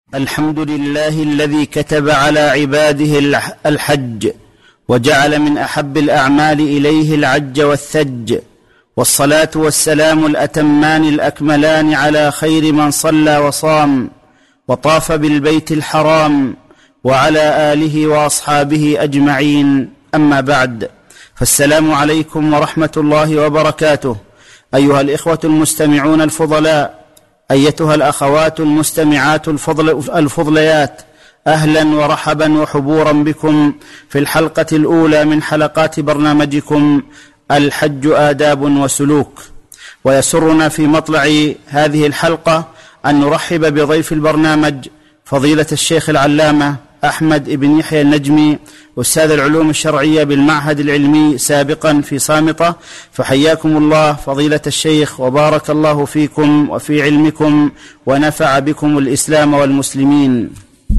الحمد لله الذي كتب على عباده الحج وجعل من أحب الأعمال إليه العج والثج، والصلاة والسلام الأتمان الأكملان على خير من صلى وصام وطاف بالبيت الحرام وعلى آله وأصحابه أجمعين. أما بعد، فالسلام عليكم ورحمة الله وبركاته. أيها الإخوة المستمعون الفضلاء، أيتها الأخوات المستمعات الفضليات، أهلا ورحبا وحبورا بكم في الحلقة الأولى من حلقات برنامجكم الحج آداب وسلوك. ويسرنا في مطلع هذه الحلقة أن نرحب بضيف البرنامج فضيلة الشيخ العلامة أحمد بن يحيى النجمي، أستاذ العلوم الشرعية بالمعهد العلمي سابقا في صامتة. فحياكم الله فضيلة الشيخ، وبارك الله فيكم وفي علمكم ونفع بكم الإسلام والمسلمين.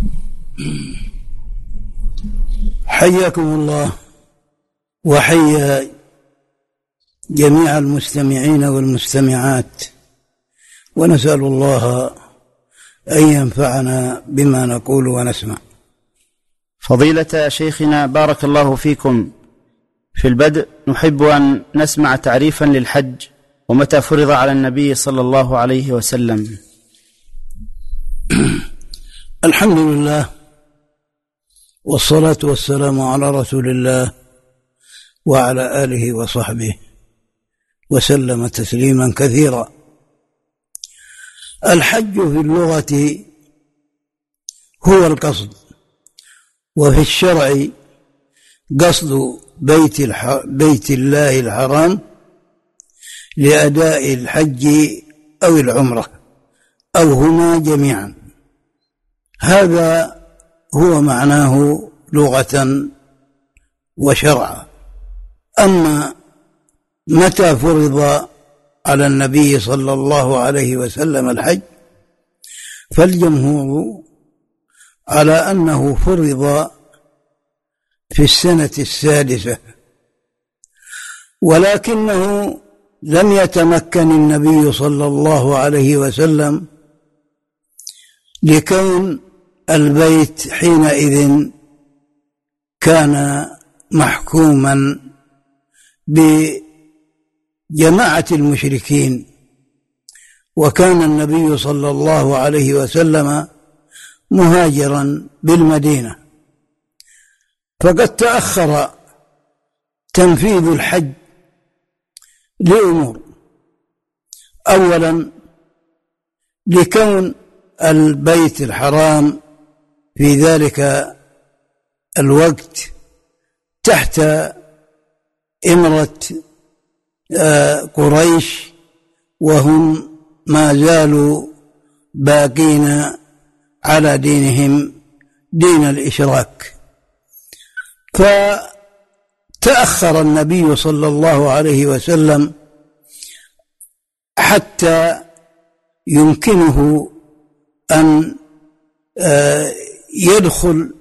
حياكم الله وحيا جميع المستمعين والمستمعات، ونسأل الله أن ينفعنا بما نقول ونسمع. فضيلة شيخنا بارك الله فيكم، في البدء نحب أن نسمع تعريفا للحج ومتى فرض على النبي صلى الله عليه وسلم. الحمد لله والصلاة والسلام على رسول الله وعلى آله وصحبه وسلم تسليما كثيرا. الحج في اللغة هو القصد، وفي الشرع قصد بيت الله الحرام لأداء الحج أو العمرة أو هما جميعا. هذا هو معناه لغة وشرعا. أما متى فرض على النبي صلى الله عليه وسلم الحج، فالجمهور على أنه فرض في السنة السادسة، ولكنه لم يتمكن النبي صلى الله عليه وسلم لكون البيت حينئذ كان محكوما بجماعة المشركين، وكان النبي صلى الله عليه وسلم مهاجرا بالمدينة، فقد تأخر تنفيذ الحج لأمور. أولا، لكون البيت الحرام في ذلك الوقت تحت إمرة قريش، وهم ما زالوا باقين على دينهم دين الإشراك. فتأخر النبي صلى الله عليه وسلم حتى يمكنه أن يدخل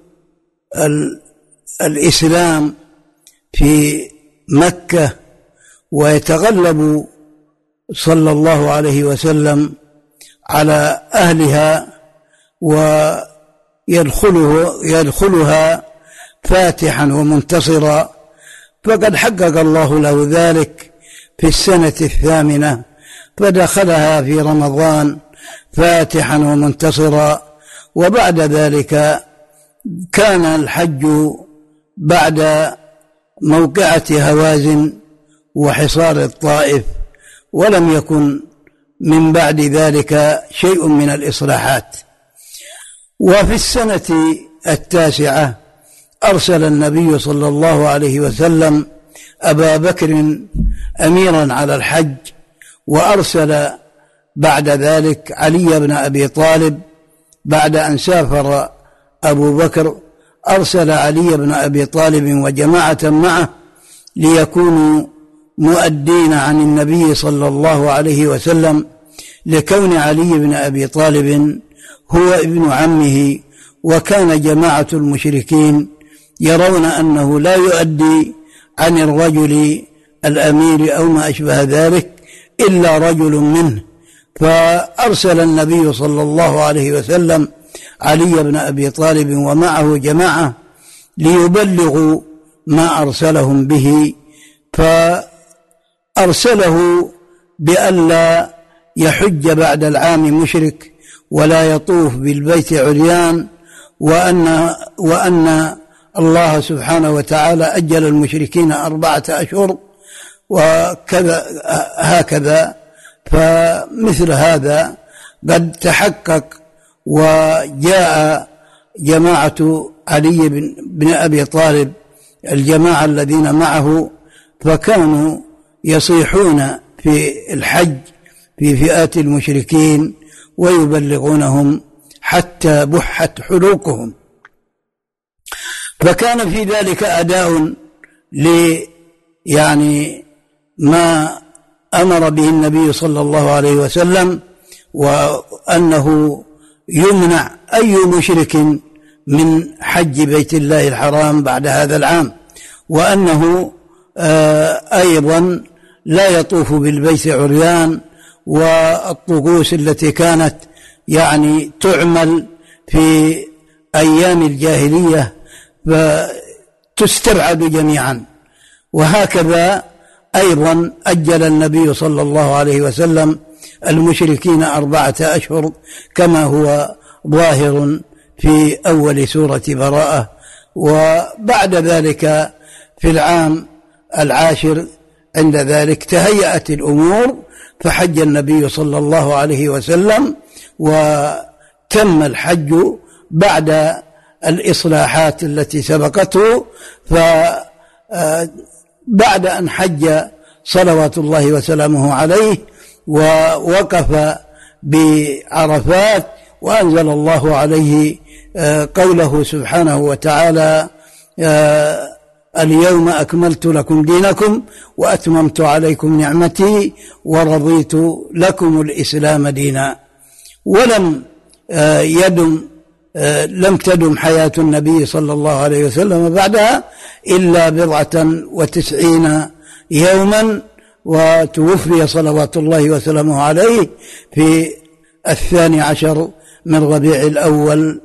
الإسلام في مكة ويتغلب صلى الله عليه وسلم على أهلها ويدخلها فاتحا ومنتصرا. فقد حقق الله له ذلك في السنة الثامنة، فدخلها في رمضان فاتحا ومنتصرا. وبعد ذلك كان الحج بعد موقعة هوازن وحصار الطائف، ولم يكن من بعد ذلك شيء من الإصلاحات. وفي السنة التاسعة أرسل النبي صلى الله عليه وسلم أبا بكر أميرا على الحج، وأرسل بعد ذلك علي بن أبي طالب. بعد أن سافر أبو بكر أرسل علي بن أبي طالب وجماعة معه ليكونوا مؤدين عن النبي صلى الله عليه وسلم، لكون علي بن أبي طالب هو ابن عمه، وكان جماعة المشركين يرون أنه لا يؤدي عن الرجل الأمير أو ما أشبه ذلك إلا رجل منه. فأرسل النبي صلى الله عليه وسلم علي بن أبي طالب ومعه جماعة ليبلغوا ما أرسلهم به، فأرسله بألا يحج بعد العام مشرك ولا يطوف بالبيت عريان، وأن الله سبحانه وتعالى أجل المشركين 4 أشهر وكذا هكذا. فمثل هذا قد تحقق، وجاء جماعة علي بن أبي طالب الجماعة الذين معه فكانوا يصيحون في الحج في فئات المشركين ويبلغونهم حتى بحت حلوقهم. فكان في ذلك أداء يعني ما أمر به النبي صلى الله عليه وسلم، وأنه يمنع أي مشرك من حج بيت الله الحرام بعد هذا العام، وأنه أيضا لا يطوف بالبيت عريان. والطقوس التي كانت يعني تعمل في أيام الجاهلية فتستبعد جميعا. وهكذا أيضا أجل النبي صلى الله عليه وسلم المشركين 4 أشهر كما هو ظاهر في أول سورة براءة. وبعد ذلك في العام 10 عند ذلك تهيأت الأمور فحج النبي صلى الله عليه وسلم، وتم الحج بعد الإصلاحات التي سبقته. فبعد أن حج صلوات الله وسلامه عليه ووقف بعرفات، وأنزل الله عليه قوله سبحانه وتعالى: اليوم أكملت لكم دينكم وأتممت عليكم نعمتي ورضيت لكم الإسلام دينا. ولم لم تدم حياة النبي صلى الله عليه وسلم بعدها إلا 94 يوما، وتوفي صلوات الله وسلامه عليه في 12 من ربيع الأول،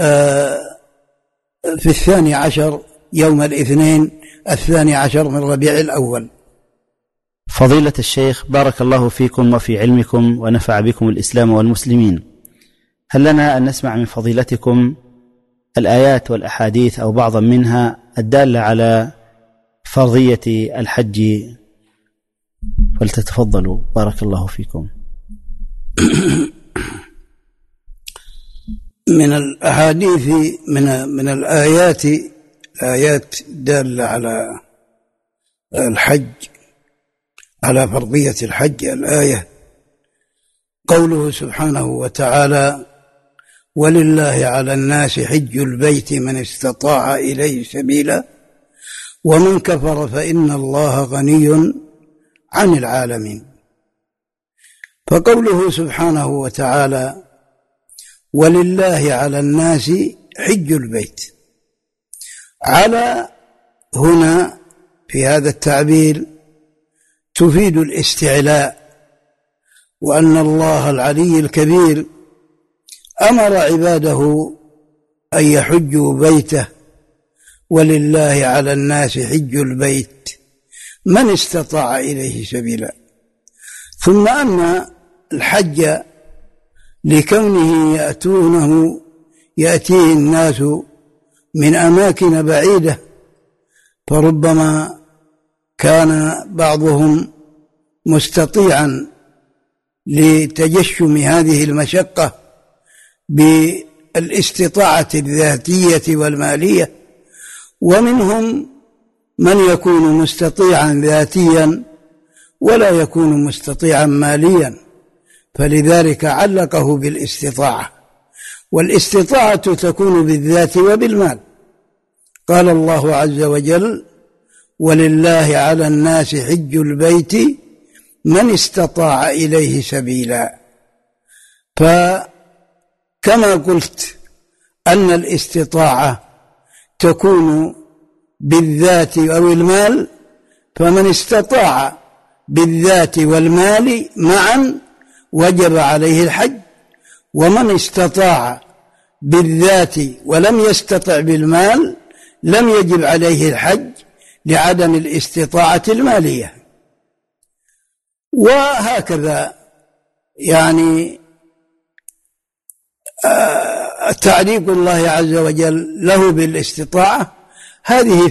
في 12 يوم الاثنين 12 من ربيع الأول. فضيلة الشيخ، بارك الله فيكم وفي علمكم ونفع بكم الإسلام والمسلمين. هل لنا أن نسمع من فضيلتكم الآيات والأحاديث أو بعضا منها الدالة على فرضية الحج؟ فلتتفضلوا بارك الله فيكم. من الأحاديث من الآيات دالة على الحج، على فرضية الحج، الآية قوله سبحانه وتعالى: ولله على الناس حج البيت من استطاع إليه سبيلا ومن كفر فإن الله غني عن العالمين. فقوله سبحانه وتعالى: ولله على الناس حج البيت، على هنا في هذا التعبير تفيد الاستعلاء، وأن الله العلي الكبير أمر عباده أن يحجوا بيته. ولله على الناس حج البيت من استطاع إليه سبيلا. ثم أن الحج لكونه يأتيه الناس من أماكن بعيدة، فربما كان بعضهم مستطيعا لتجشم هذه المشقة بالاستطاعة الذاتية والمالية، ومنهم من يكون مستطيعا ذاتيا ولا يكون مستطيعا ماليا، فلذلك علقه بالاستطاعة، والاستطاعة تكون بالذات وبالمال. قال الله عز وجل: ولله على الناس حج البيت من استطاع إليه سبيلا. فكما قلت أن الاستطاعة تكون بالذات أو المال، فمن استطاع بالذات والمال معا وجب عليه الحج، ومن استطاع بالذات ولم يستطع بالمال لم يجب عليه الحج لعدم الاستطاعة المالية. وهكذا يعني تعليق الله عز وجل له بالاستطاعة هذه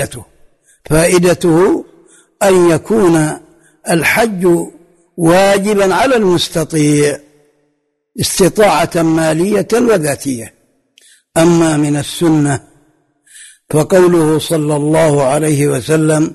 فائدته أن يكون الحج واجبا على المستطيع استطاعة مالية وذاتية. أما من السنة فقوله صلى الله عليه وسلم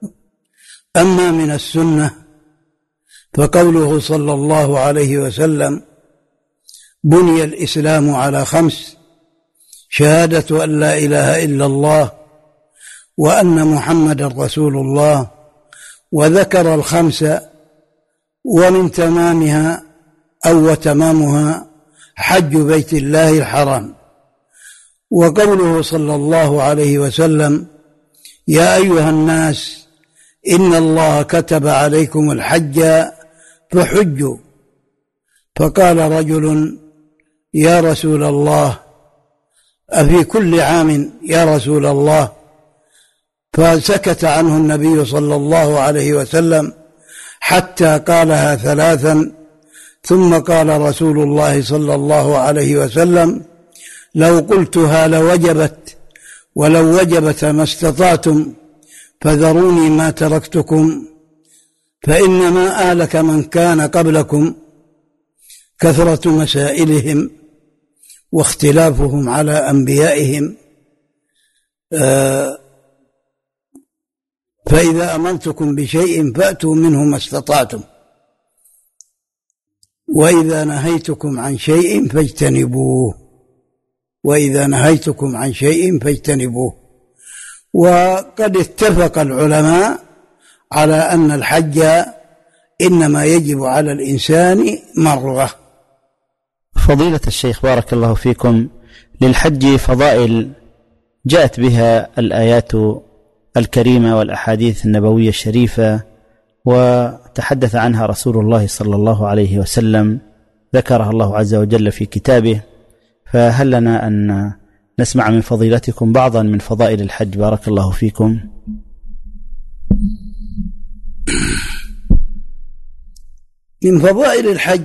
بني الإسلام على 5: شهادة أن لا إله إلا الله وأن محمد رسول الله، وذكر 5: ومن تمامها أو وتمامها حج بيت الله الحرام. وقوله صلى الله عليه وسلم: يا أيها الناس إن الله كتب عليكم الحج فحجوا. فقال رجل: يا رسول الله أفي كل عام يا رسول الله؟ فسكت عنه النبي صلى الله عليه وسلم حتى قالها 3، ثم قال رسول الله صلى الله عليه وسلم: لو قلتها لوجبت، ولو وجبت ما استطعتم، فذروني ما تركتكم، فإنما آلك من كان قبلكم كثرة مسائلهم واختلافهم على أنبيائهم، فإذا أمرتكم بشيء فأتوا منه ما استطعتم، وإذا نهيتكم عن شيء فاجتنبوه. وقد اتفق العلماء على أن الحج إنما يجب على الإنسان مرة. فضيلة الشيخ بارك الله فيكم، للحج فضائل جاءت بها الآيات الكريمة والأحاديث النبوية الشريفة، وتحدث عنها رسول الله صلى الله عليه وسلم، ذكرها الله عز وجل في كتابه. فهل لنا أن نسمع من فضيلتكم بعضا من فضائل الحج بارك الله فيكم؟ من فضائل الحج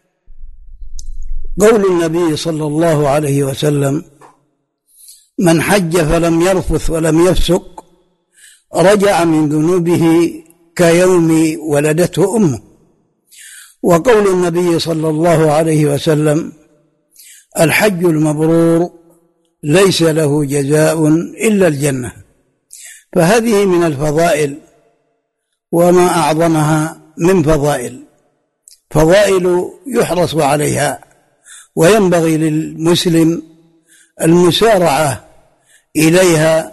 قول النبي صلى الله عليه وسلم: من حج فلم يرفث ولم يفسق رجع من ذنوبه كيوم ولدته أمه. وقول النبي صلى الله عليه وسلم: الحج المبرور ليس له جزاء إلا الجنة. فهذه من الفضائل، وما أعظمها من فضائل يحرص عليها، وينبغي للمسلم المسارعة إليها.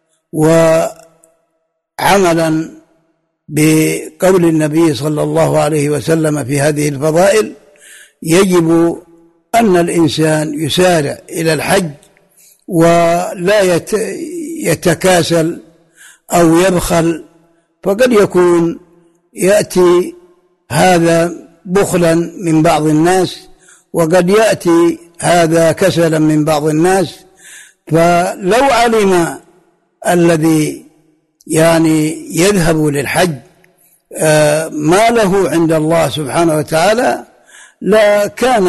وعملا بقول النبي صلى الله عليه وسلم في هذه الفضائل يجب أن الإنسان يسارع إلى الحج ولا يتكاسل أو يبخل، فقد يكون يأتي هذا بخلا من بعض الناس، وقد يأتي هذا كسلا من بعض الناس. فلو علم الذي يعني يذهب للحج ما له عند الله سبحانه وتعالى لا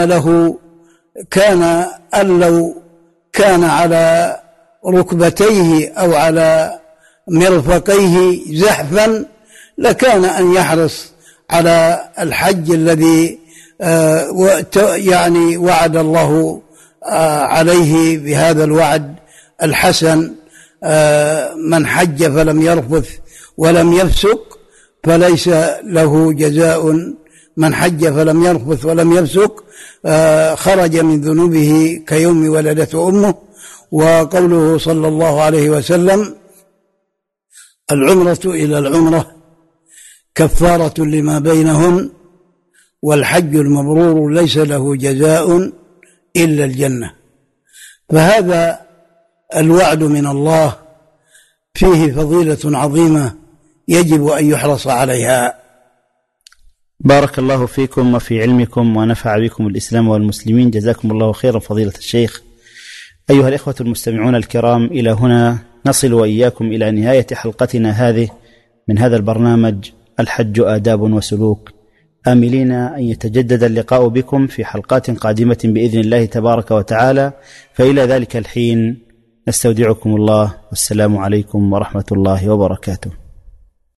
كان أن لو كان على ركبتيه أو على مرفقيه زحفا لكان أن يحرص على الحج الذي يعني وعد الله عليه بهذا الوعد الحسن: من حج فلم يرفث ولم يفسق فليس له جزاء. من حج فلم يرفث ولم يفسق خرج من ذنوبه كيوم ولدته أمه. وقوله صلى الله عليه وسلم: العمرة إلى العمرة كفارة لما بينهن، والحج المبرور ليس له جزاء إلا الجنة. فهذا الوعد من الله فيه فضيلة عظيمة يجب أن يحرص عليها. بارك الله فيكم وفي علمكم ونفع بكم الإسلام والمسلمين. جزاكم الله خيرا فضيلة الشيخ. أيها الإخوة المستمعون الكرام، إلى هنا نصل وإياكم إلى نهاية حلقتنا هذه من هذا البرنامج الحج آداب وسلوك، آملين أن يتجدد اللقاء بكم في حلقات قادمة بإذن الله تبارك وتعالى. فإلى ذلك الحين نستودعكم الله، والسلام عليكم ورحمة الله وبركاته.